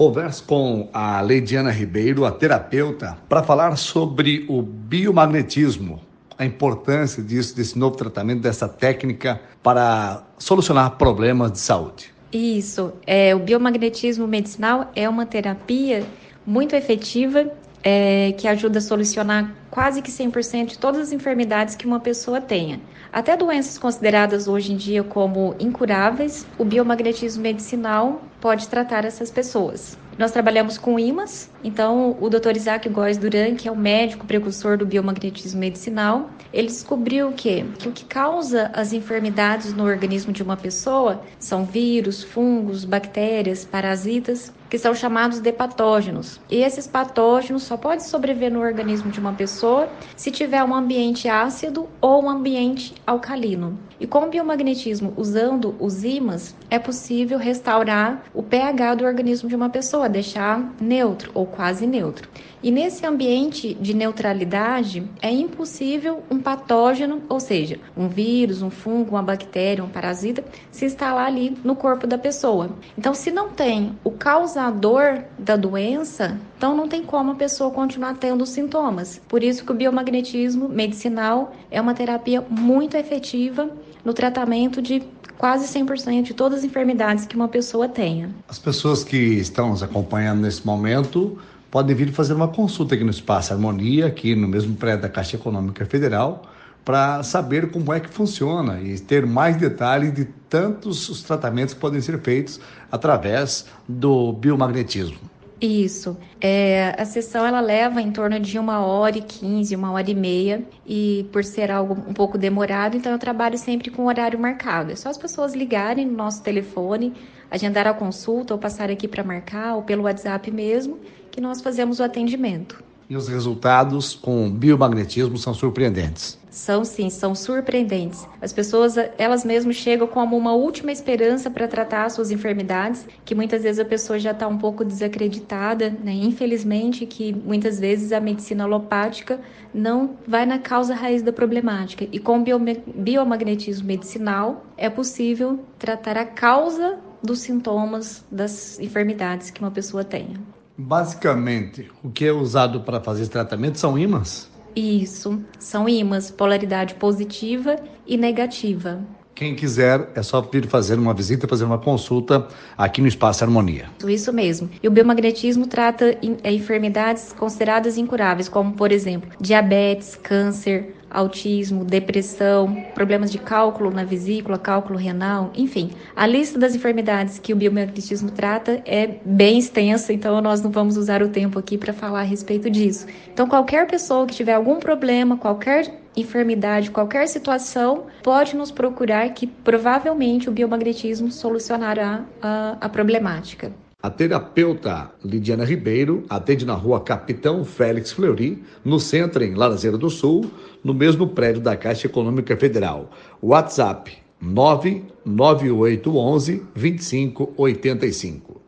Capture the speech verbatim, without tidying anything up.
Converso com a Leidiana Ribeiro, a terapeuta, para falar sobre o biomagnetismo, a importância disso, desse novo tratamento, dessa técnica para solucionar problemas de saúde. Isso, é, o biomagnetismo medicinal é uma terapia muito efetiva é, que ajuda a solucionar quase que cem por cento de todas as enfermidades que uma pessoa tenha. Até doenças consideradas hoje em dia como incuráveis, o biomagnetismo medicinal pode tratar essas pessoas. Nós trabalhamos com ímãs, então o doutor Isaac Góes Duran, que é o médico precursor do biomagnetismo medicinal, ele descobriu que, que o que causa as enfermidades no organismo de uma pessoa são vírus, fungos, bactérias, parasitas, que são chamados de patógenos. E esses patógenos só podem sobreviver no organismo de uma pessoa se tiver um ambiente ácido ou um ambiente alcalino. E com o biomagnetismo, usando os ímãs, é possível restaurar o pH do organismo de uma pessoa, deixar neutro ou quase neutro. E nesse ambiente de neutralidade, é impossível um patógeno, ou seja, um vírus, um fungo, uma bactéria, um parasita, se instalar ali no corpo da pessoa. Então, se não tem o causador da doença, então não tem como a pessoa continuar tendo sintomas. Por isso que o biomagnetismo medicinal é uma terapia muito efetiva no tratamento de quase cem por cento de todas as enfermidades que uma pessoa tenha. As pessoas que estão nos acompanhando nesse momento podem vir fazer uma consulta aqui no Espaço Harmonia, aqui no mesmo prédio da Caixa Econômica Federal, para saber como é que funciona e ter mais detalhes de tantos os tratamentos que podem ser feitos através do biomagnetismo. Isso. É, a sessão ela leva em torno de uma hora e quinze, uma hora e meia, e por ser algo um pouco demorado, então eu trabalho sempre com horário marcado. É só as pessoas ligarem no nosso telefone, agendar a consulta ou passar aqui para marcar, ou pelo WhatsApp mesmo, que nós fazemos o atendimento. E os resultados com biomagnetismo são surpreendentes. São sim, são surpreendentes. As pessoas, elas mesmas chegam como uma última esperança para tratar as suas enfermidades, que muitas vezes a pessoa já está um pouco desacreditada, né? Infelizmente, que muitas vezes a medicina alopática não vai na causa raiz da problemática. E com o biomagnetismo medicinal é possível tratar a causa dos sintomas das enfermidades que uma pessoa tenha. Basicamente, o que é usado para fazer esse tratamento são ímãs? Isso, são ímãs, polaridade positiva e negativa. Quem quiser é só vir fazer uma visita, fazer uma consulta aqui no Espaço Harmonia. Isso mesmo. E o biomagnetismo trata enfermidades consideradas incuráveis, como, por exemplo, diabetes, câncer, autismo, depressão, problemas de cálculo na vesícula, cálculo renal, enfim. A lista das enfermidades que o biomagnetismo trata é bem extensa, então nós não vamos usar o tempo aqui para falar a respeito disso. Então, qualquer pessoa que tiver algum problema, qualquer enfermidade, qualquer situação, pode nos procurar que provavelmente o biomagnetismo solucionará a, a problemática. A terapeuta Leidiana Ribeiro atende na rua Capitão Félix Fleury, no centro, em Laranjeira do Sul, no mesmo prédio da Caixa Econômica Federal. WhatsApp nove nove oito um um, dois cinco oito cinco.